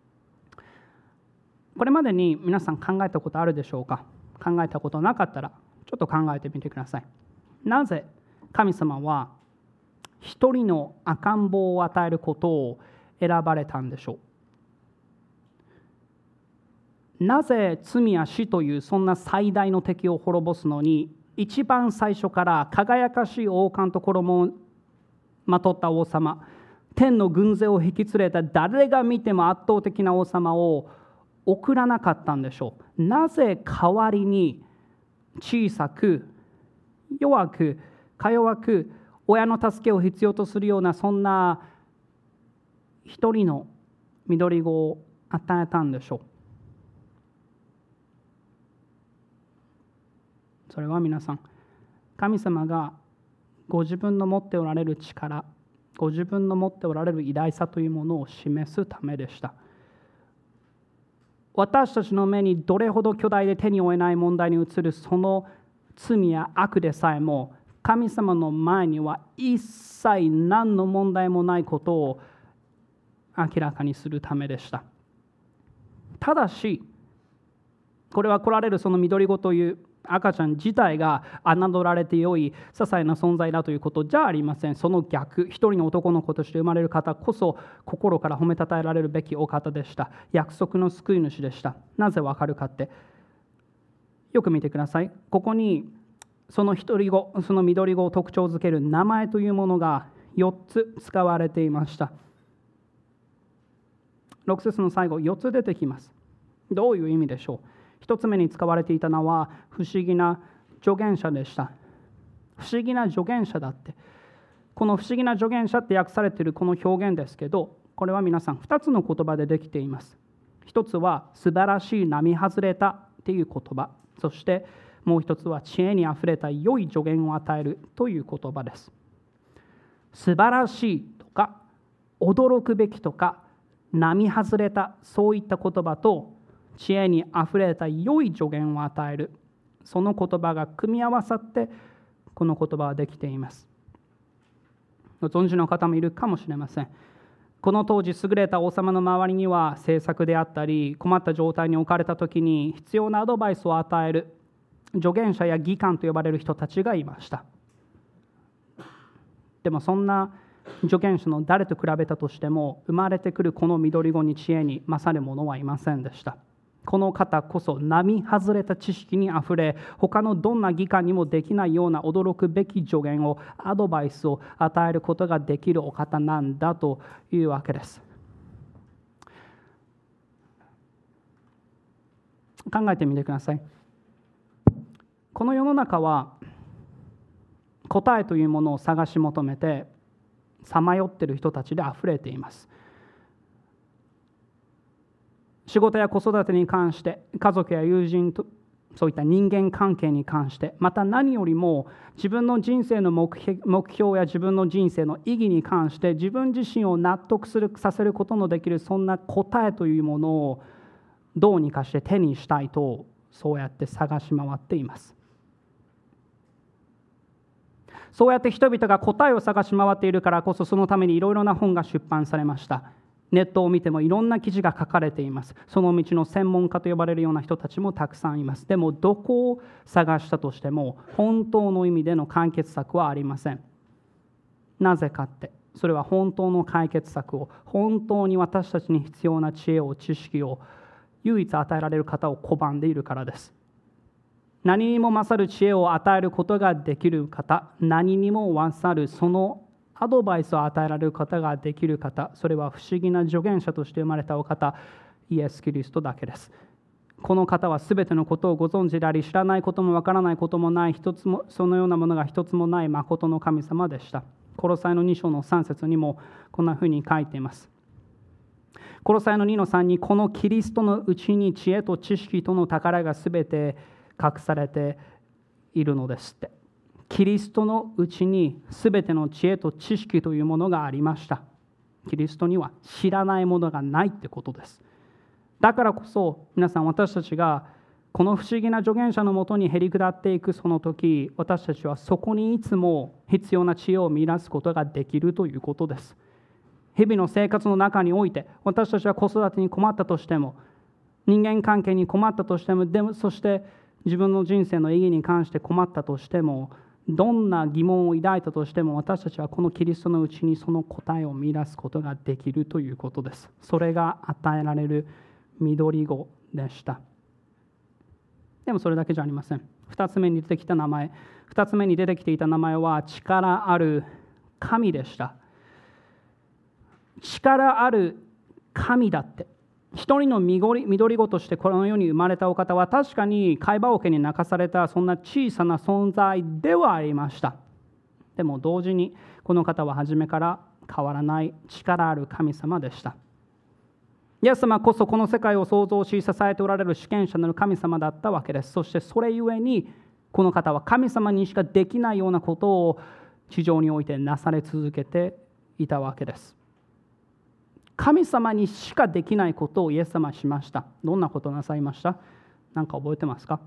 これまでに皆さん考えたことあるでしょうか。考えたことなかったらちょっと考えてみてください。なぜ神様は一人の赤ん坊を与えることを選ばれたんでしょう。なぜ罪や死というそんな最大の敵を滅ぼすのに、一番最初から輝かしい王冠と衣をまとった王様、天の軍勢を引き連れた誰が見ても圧倒的な王様を送らなかったんでしょう。なぜ代わりに小さく弱くか弱く親の助けを必要とするようなそんな一人の緑子を与えたんでしょう。それは皆さん、神様がご自分の持っておられる力、ご自分の持っておられる偉大さというものを示すためでした。私たちの目にどれほど巨大で手に負えない問題に映るその罪や悪でさえも、神様の前には一切何の問題もないことを明らかにするためでした。ただし、これは来られるその緑子という赤ちゃん自体が侮られてよい些細な存在だということじゃありません。その逆、一人の男の子として生まれる方こそ心から褒めたたえられるべきお方でした。約束の救い主でした。なぜわかるかって、よく見てください。ここにその一人子、その緑子を特徴づける名前というものがよっつ使われていました。ろく節の最後、よっつ出てきます。どういう意味でしょう。一つ目に使われていたのは不思議な助言者でした。不思議な助言者だって。この不思議な助言者って訳されているこの表現ですけど、これは皆さんふたつの言葉でできています。一つは素晴らしい並外れたっていう言葉、そしてもう一つは知恵にあふれた良い助言を与えるという言葉です。素晴らしいとか驚くべきとか並外れた、そういった言葉と知恵にあふれた良い助言を与える、その言葉が組み合わさってこの言葉はできています。ご存知の方もいるかもしれません。この当時優れた王様の周りには政策であったり困った状態に置かれた時に必要なアドバイスを与える助言者や議官と呼ばれる人たちがいました。でもそんな助言者の誰と比べたとしても、生まれてくるこの緑子に知恵に勝る者はいませんでした。この方こそ並外れた知識にあふれ、他のどんな議官にもできないような驚くべき助言を、アドバイスを与えることができるお方なんだというわけです。考えてみてください。この世の中は答えというものを探し求めてさまよっている人たちであふれています。仕事や子育てに関して、家族や友人とそういった人間関係に関して、また何よりも自分の人生の目標や自分の人生の意義に関して自分自身を納得するさせることのできるそんな答えというものをどうにかして手にしたいと、そうやって探し回っています。そうやって人々が答えを探し回っているからこそ、そのためにいろいろな本が出版されました。ネットを見てもいろんな記事が書かれています。その道の専門家と呼ばれるような人たちもたくさんいます。でもどこを探したとしても本当の意味での解決策はありません。 なぜかって、それは本当の解決策を、本当に私たちに必要な知恵を、知識を唯一与えられる方を拒んでいるからです。何にも勝る知恵を与えることができる方、何にも勝るそのアドバイスを与えられる方ができる方、それは不思議な助言者として生まれたお方、イエス・キリストだけです。この方はすべてのことをご存知であり、知らないこともわからないこともない、一つもそのようなものが一つもない誠の神様でした。コロサイのに章のさん節にもこんなふうに書いています。コロサイのにのさんに、このキリストのうちに知恵と知識との宝がすべて隠されているのですって。キリストのうちにすべての知恵と知識というものがありました。キリストには知らないものがないってことです。だからこそ皆さん、私たちがこの不思議な助言者のもとにへり下っていくその時、私たちはそこにいつも必要な知恵を見出すことができるということです。日々の生活の中において、私たちは子育てに困ったとしても、人間関係に困ったとしても、でもそして自分の人生の意義に関して困ったとしても、どんな疑問を抱いたとしても、私たちはこのキリストのうちにその答えを見出すことができるということです。それが与えられる緑子でした。でもそれだけじゃありません。二つ目に出てきた名前、二つ目に出てきていた名前は力ある神でした。力ある神だって。一人の緑子としてこの世に生まれたお方は、確かに貝羽桶に泣かされたそんな小さな存在ではありました。でも同時にこの方は初めから変わらない力ある神様でした。イエス様こそこの世界を創造し支えておられる主権者なる神様だったわけです。そしてそれゆえにこの方は神様にしかできないようなことを地上においてなされ続けていたわけです。神様にしかできないことをイエス様はしました。どんなことをなさいました？何か覚えてますか？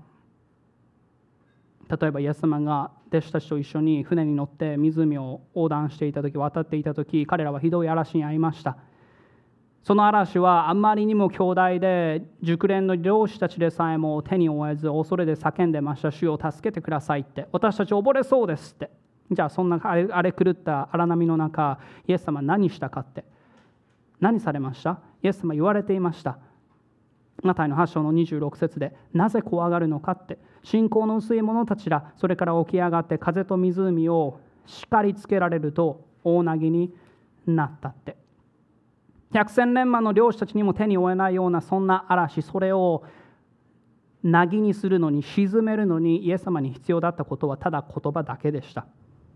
例えばイエス様が弟子たちと一緒に船に乗って湖を横断していた時、渡っていた時、彼らはひどい嵐に遭いました。その嵐はあまりにも強大で、熟練の漁師たちでさえも手に負えず、恐れで叫んでました。主を助けてくださいって、私たち溺れそうですって。じゃあそんな荒れ、荒れ狂った荒波の中、イエス様は何したかって、何されました？イエス様言われていました。マタイのはち章のにじゅうろく節で、なぜ怖がるのかって、信仰の薄い者たちら、それから起き上がって風と湖を叱りつけられると大凪になったって。百千年前の漁師たちにも手に負えないようなそんな嵐、それを凪にするのに、沈めるのにイエス様に必要だったことはただ言葉だけでした。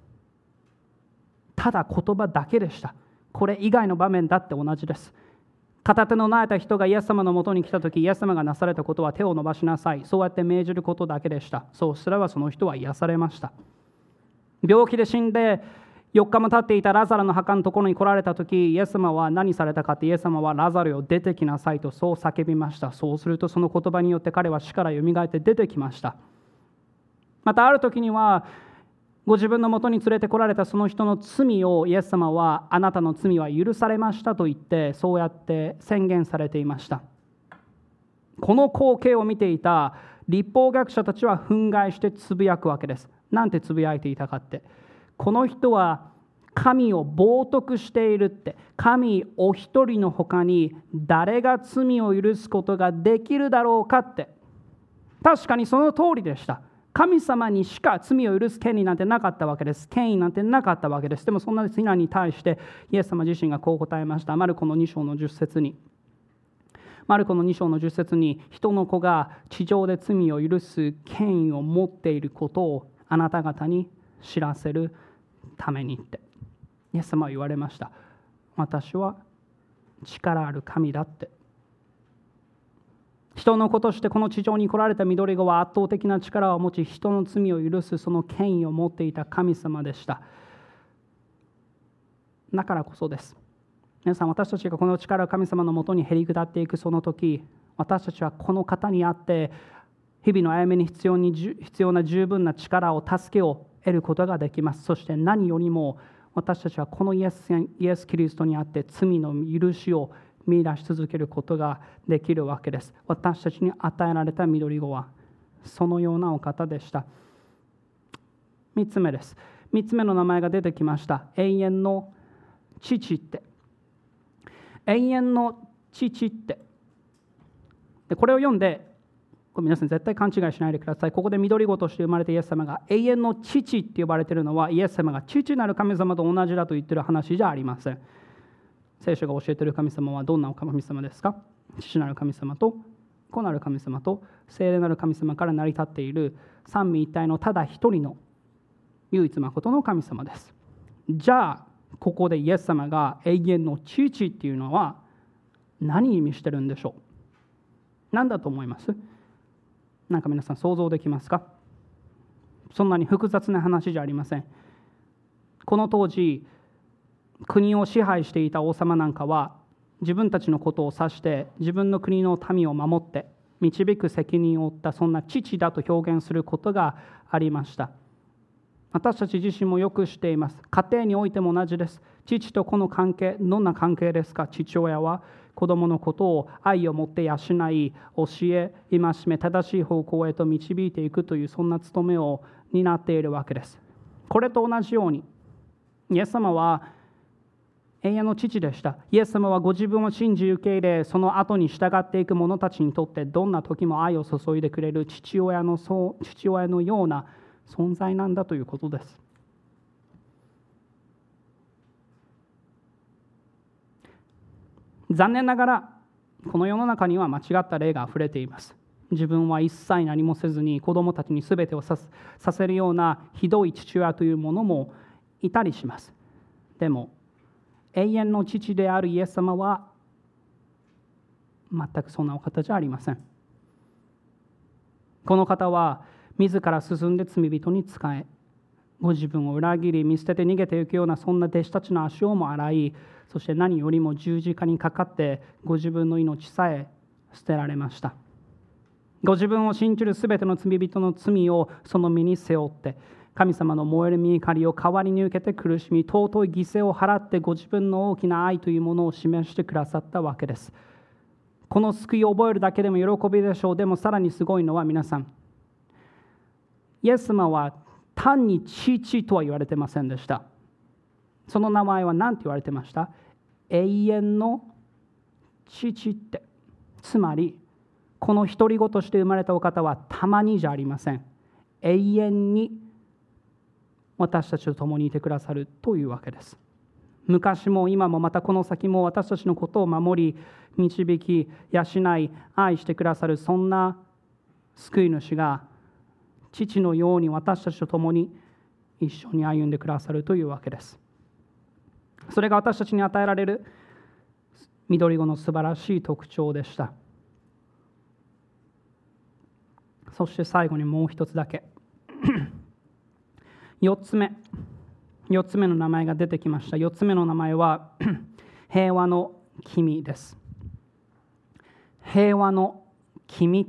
ただ言葉だけでした。これ以外の場面だって同じです。片手のなえた人がイエス様のもとに来たとき、イエス様がなされたことは手を伸ばしなさい、そうやって命じることだけでした。そうすればその人は癒されました。病気で死んでよっかも経っていたラザロの墓のところに来られたとき、イエス様は何されたかって、イエス様はラザロよ出てきなさいとそう叫びました。そうするとその言葉によって彼は死からよみがえって出てきました。またある時には、ご自分のもとに連れてこられたその人の罪をイエス様は、あなたの罪は許されましたと言って、そうやって宣言されていました。この光景を見ていた律法学者たちは憤慨してつぶやくわけです。なんてつぶやいていたかって、この人は神を冒涜しているって、神お一人の他に誰が罪を許すことができるだろうかって。確かにその通りでした。神様にしか罪を許す権利なんてなかったわけです。権威なんてなかったわけです。でもそんな非難に対してイエス様自身がこう答えました。マルコのに章のじゅっ節に。マルコのに章のじゅっ節に、人の子が地上で罪を許す権威を持っていることをあなた方に知らせるためにって。イエス様は言われました。私は力ある神だって。人の子としてこの地上に来られた緑子は圧倒的な力を持ち、人の罪を許すその権威を持っていた神様でした。だからこそです。皆さん、私たちがこの力を神様のもとにへり下っていくその時、私たちはこの方にあって日々の歩みに必要に必要な十分な力を、助けを得ることができます。そして何よりも私たちはこのイエス、イエス・キリストにあって罪の許しを見出し続けることができるわけです。私たちに与えられた緑子はそのようなお方でした。みっつめです。 みっつめの名前が出てきました。永遠の父って。永遠の父って。でこれを読んで、皆さん絶対勘違いしないでください。ここで緑子として生まれたイエス様が永遠の父って呼ばれているのは、イエス様が父なる神様と同じだと言っている話じゃありません。聖書が教えている神様はどんな神様ですか？父なる神様と子なる神様と聖霊なる神様から成り立っている三位一体のただ一人の唯一まことの神様です。じゃあここでイエス様が永遠の父っていうのは何を意味してるんでしょう？何だと思います？なんか皆さん想像できますか？そんなに複雑な話じゃありません。この当時国を支配していた王様なんかは自分たちのことを指して自分の国の民を守って導く責任を負ったそんな父だと表現することがありました。私たち自身もよく知っています。家庭においても同じです。父と子の関係、どんな関係ですか？父親は子供のことを愛を持って養い、教え、戒め、正しい方向へと導いていくというそんな務めを担っているわけです。これと同じようにイエス様は永遠の父でした。イエス様はご自分を信じ受け入れ、その後に従っていく者たちにとってどんな時も愛を注いでくれる父親の、父親のような存在なんだということです。残念ながらこの世の中には間違った例があふれています。自分は一切何もせずに子供たちに全てをさせるようなひどい父親というものもいたりします。でも永遠の父であるイエス様は全くそんなお方じゃありません。この方は自ら進んで罪人に仕え、ご自分を裏切り見捨てて逃げていくようなそんな弟子たちの足をも洗い、そして何よりも十字架にかかってご自分の命さえ捨てられました。ご自分を信じるすべての罪人の罪をその身に背負って、神様の燃える御怒りを代わりに受けて苦しみ、尊い犠牲を払ってご自分の大きな愛というものを示してくださったわけです。この救いを覚えるだけでも喜びでしょう。でもさらにすごいのは皆さん、イエス様は単に父とは言われてませんでした。その名前は何て言われてました？永遠の父って。つまりこの独り子として生まれたお方はたまにじゃありません。永遠に私たちと共にいてくださるというわけです。昔も今もまたこの先も私たちのことを守り、導き、養い、愛してくださるそんな救い主が父のように私たちと共に一緒に歩んでくださるというわけです。それが私たちに与えられる緑子の素晴らしい特徴でした。そして最後にもう一つだけよっつめよっつめの名前が出てきました。よっつめの名前は平和の君です。平和の君って、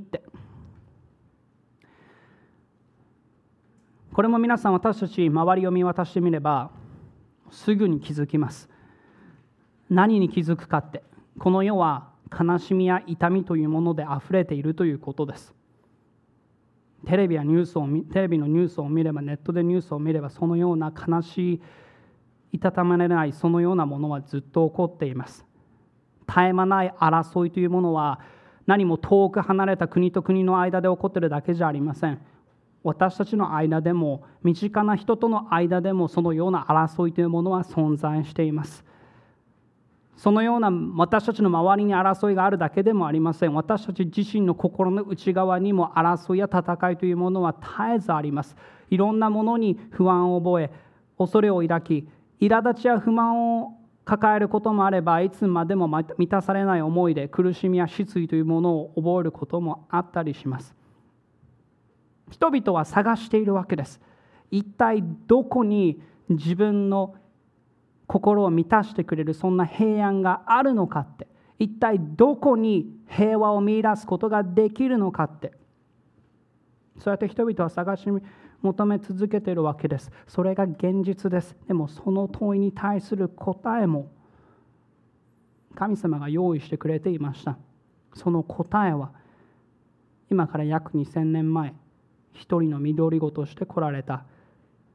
これも皆さん私たち周りを見渡してみればすぐに気づきます。何に気づくかって、この世は悲しみや痛みというものであふれているということです。テレビやニュースをテレビのニュースを見れば、ネットでニュースを見れば、そのような悲しい、いたたまれないそのようなものはずっと起こっています。絶え間ない争いというものは何も遠く離れた国と国の間で起こっているだけじゃありません。私たちの間でも、身近な人との間でもそのような争いというものは存在しています。そのような私たちの周りに争いがあるだけでもありません。私たち自身の心の内側にも争いや戦いというものは絶えずあります。いろんなものに不安を覚え、恐れを抱き、苛立ちや不満を抱えることもあれば、いつまでも満たされない思いで苦しみや失意というものを覚えることもあったりします。人々は探しているわけです。一体どこに自分の心を満たしてくれるそんな平安があるのかって、一体どこに平和を見出すことができるのかって、そうやって人々は探し求め続けているわけです。それが現実です。でもその問いに対する答えも神様が用意してくれていました。その答えは今から約にせんねんまえ、一人の緑子として来られた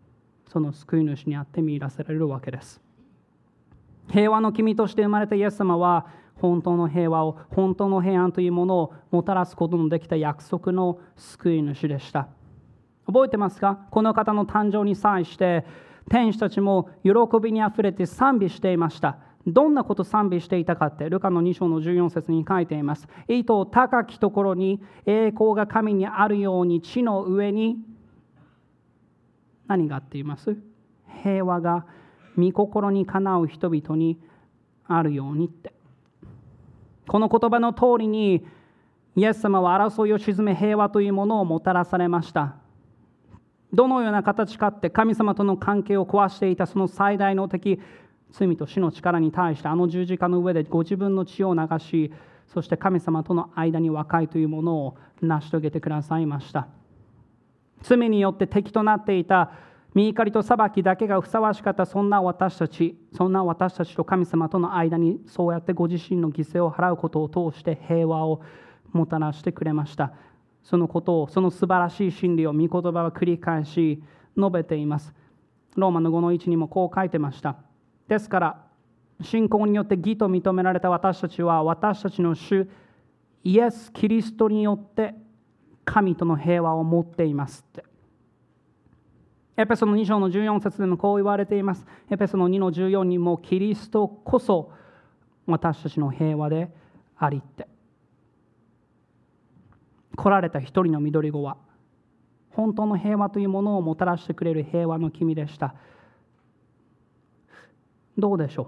その救い主にあって見出せられるわけです。平和の君として生まれたイエス様は、本当の平和を、本当の平安というものをもたらすことのできた約束の救い主でした。覚えてますか？この方の誕生に際して天使たちも喜びにあふれて賛美していました。どんなこと賛美していたかって、ルカのに章のじゅうよん節に書いています。意図高きところに栄光が神にあるように、地の上に何があっています？平和が御心にかなう人々にあるようにって。この言葉の通りに、イエス様は争いを鎮め平和というものをもたらされました。どのような形かって、神様との関係を壊していたその最大の敵、罪と死の力に対して、あの十字架の上でご自分の血を流し、そして神様との間に和解というものを成し遂げてくださいました。罪によって敵となっていた御怒りと裁きだけがふさわしかった、そんな私たち、そんな私たちと神様との間に、そうやってご自身の犠牲を払うことを通して平和をもたらしてくれました。そのことを、その素晴らしい真理を御言葉は繰り返し述べています。ローマのごのいちにもこう書いてました。ですから信仰によって義と認められた私たちは、私たちの主イエス・キリストによって神との平和を持っていますって。エペソのに章のじゅうよん節でもこう言われています。エペソのにのじゅうよんにも、キリストこそ私たちの平和でありって。来られた一人の緑子は、本当の平和というものをもたらしてくれる平和の君でした。どうでしょ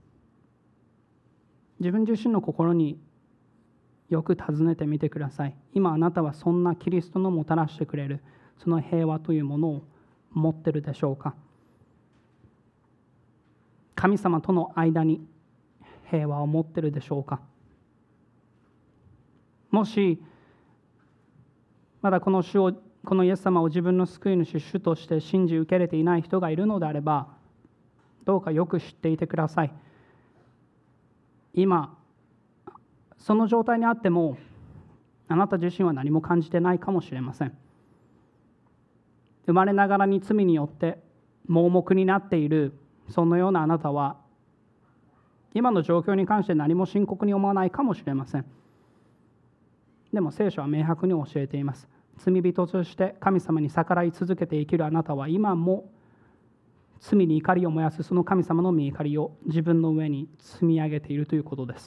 う？自分自身の心によく尋ねてみてください。今あなたはそんなキリストのもたらしてくれるその平和というものを持っているでしょうか？神様との間に平和を持っているでしょうか？もしまだこの主を、このイエス様を自分の救い主、主として信じ受け入れていない人がいるのであれば、どうかよく知っていてください。今その状態にあっても、あなた自身は何も感じてないかもしれません。生まれながらに罪によって盲目になっているそのようなあなたは、今の状況に関して何も深刻に思わないかもしれません。でも聖書は明白に教えています。罪人として神様に逆らい続けて生きるあなたは、今も罪に怒りを燃やすその神様の御怒りを自分の上に積み上げているということです。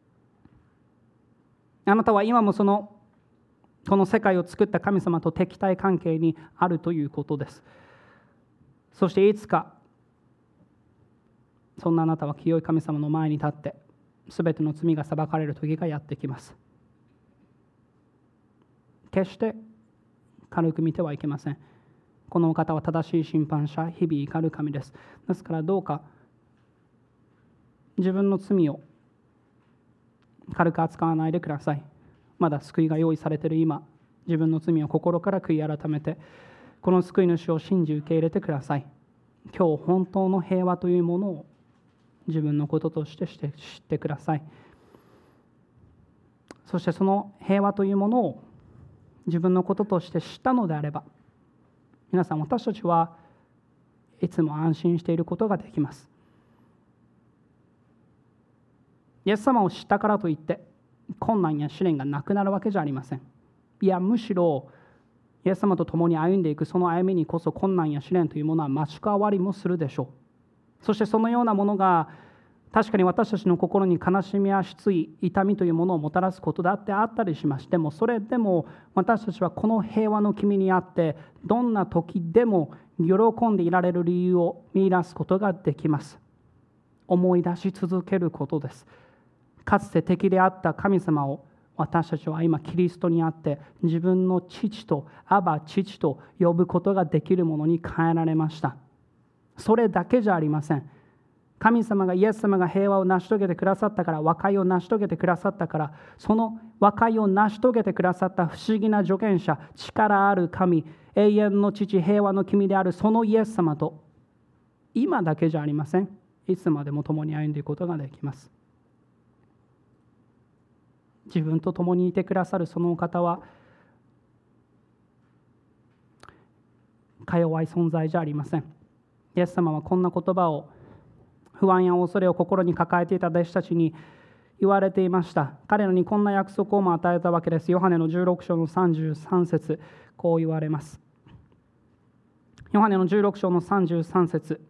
あなたは今もそのこの世界を作った神様と敵対関係にあるということです。そしていつかそんなあなたは清い神様の前に立って、すべての罪が裁かれる時がやってきます。決して軽く見てはいけません。このお方は正しい審判者、日々怒る神です。ですからどうか自分の罪を軽く扱わないでください。まだ救いが用意されている今、自分の罪を心から悔い改めて、この救い主を信じ受け入れてください。今日本当の平和というものを自分のこととして知ってください。そしてその平和というものを自分のこととして知ったのであれば、皆さん、私たちはいつも安心していることができます。イエス様を知ったからといって困難や試練がなくなるわけじゃありません。いや、むしろイエス様と共に歩んでいくその歩みにこそ、困難や試練というものは増し加わりもするでしょう。そしてそのようなものが確かに私たちの心に悲しみや失意、痛みというものをもたらすことだってあったりします。でもそれでも私たちはこの平和の君にあって、どんな時でも喜んでいられる理由を見出すことができます。思い出し続けることです。かつて敵であった神様を私たちは今キリストにあって自分の父とアバ父と呼ぶことができるものに変えられました。それだけじゃありません。神様がイエス様が平和を成し遂げてくださったから、和解を成し遂げてくださったから、その和解を成し遂げてくださった不思議な助言者、力ある神、永遠の父、平和の君であるそのイエス様と今だけじゃありません。いつまでも共に歩んでいくことができます。自分と共にいてくださるそのお方は、 か弱い存在じゃありません。イエス様はこんな言葉を不安や恐れを心に抱えていた弟子たちに言われていました。彼らにこんな約束をも与えたわけです。ヨハネのじゅうろく章のさんじゅうさん節、こう言われます。ヨハネのじゅうろく章のさんじゅうさん節、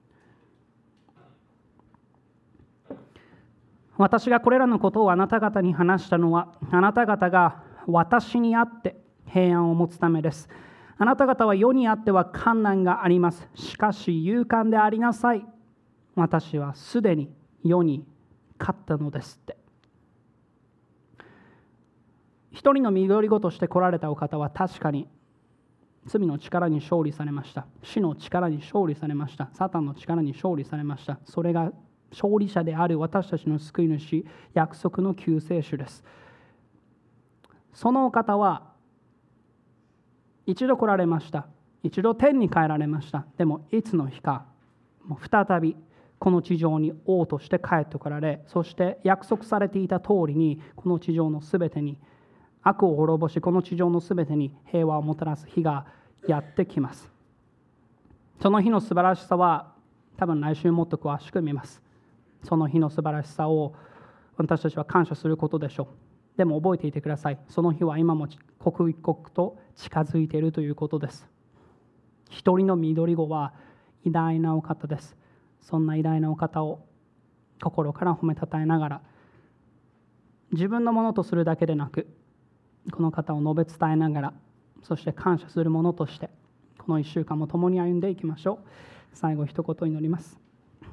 私がこれらのことをあなた方に話したのは、あなた方が私にあって平安を持つためです。あなた方は世にあっては困難があります。しかし勇敢でありなさい。私はすでに世に勝ったのですって。一人の緑子として来られたお方は確かに罪の力に勝利されました。死の力に勝利されました。サタンの力に勝利されました。それが勝利者である私たちの救い主、約束の救世主です。そのお方は一度来られました。一度天に帰られました。でもいつの日かもう再びこの地上に王として帰ってこられ、そして約束されていた通りにこの地上のすべてに悪を滅ぼし、この地上のすべてに平和をもたらす日がやってきます。その日の素晴らしさは多分来週もっと詳しく見ます。その日の素晴らしさを私たちは感謝することでしょう。でも覚えていてください。その日は今も刻一刻と近づいているということです。一人の緑子は偉大なお方です。そんな偉大なお方を心から褒めたたえながら、自分のものとするだけでなく、この方を述べ伝えながら、そして感謝するものとしてこのいっしゅうかんも共に歩んでいきましょう。最後一言祈ります。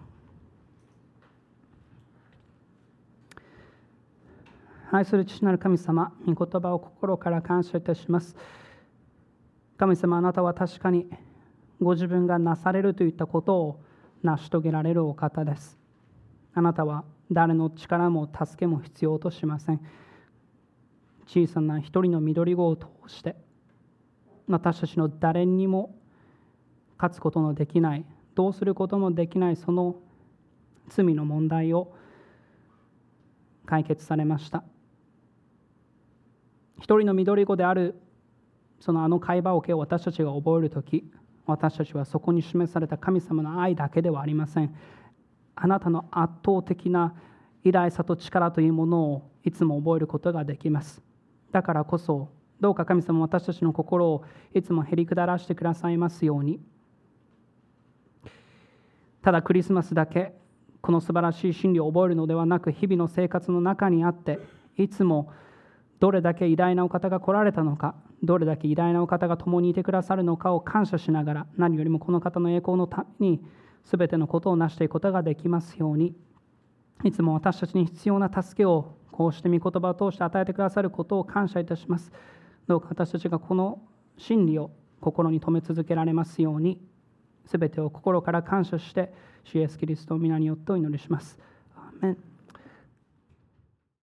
愛する父なる神様、御言葉を心から感謝いたします。神様、あなたは確かにご自分がなされるといったことを成し遂げられるお方です。あなたは誰の力も助けも必要としません。小さな一人の緑子を通して私たちの誰にも勝つことのできない、どうすることもできないその罪の問題を解決されました。一人の緑子であるそのあの会話を私たちが覚えるとき、私たちはそこに示された神様の愛だけではありません。あなたの圧倒的な偉大さと力というものをいつも覚えることができます。だからこそどうか神様、私たちの心をいつもへりくだらしてくださいますように。ただクリスマスだけこの素晴らしい真理を覚えるのではなく、日々の生活の中にあっていつもどれだけ偉大なお方が来られたのか、どれだけ偉大なお方が共にいてくださるのかを感謝しながら、何よりもこの方の栄光のために全てのことを成していくことができますように。いつも私たちに必要な助けをこうして御言葉を通して与えてくださることを感謝いたします。どうか私たちがこの真理を心に留め続けられますように、すべてを心から感謝して主イエスキリストの皆によってお祈りします。アーメン。